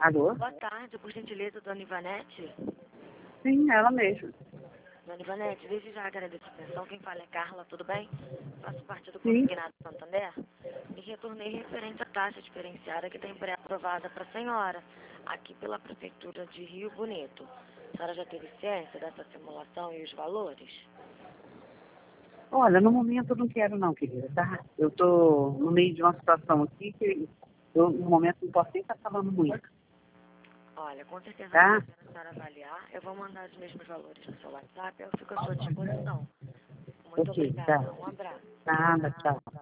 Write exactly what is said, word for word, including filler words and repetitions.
Alô? Boa tarde, por gentileza, dona Ivanete. Sim, ela mesma. Dona Ivanete, desde já agradeço a atenção. Quem fala é Carla, tudo bem? Faço parte do Sim. Consignado Santander e retornei referente à taxa diferenciada que tem pré-aprovada para a senhora, aqui pela Prefeitura de Rio Bonito. A senhora já teve ciência dessa simulação e os valores? Olha, no momento eu não quero não, querida, tá? Eu tô no meio de uma situação aqui que eu, no momento, não posso nem estar falando muito, Olha, com certeza, tá? vale a pena a senhora avaliar. Eu vou mandar os mesmos valores no seu WhatsApp, eu fico à sua disposição. Muito Ok, tá. obrigada, um abraço. Nada, tchau.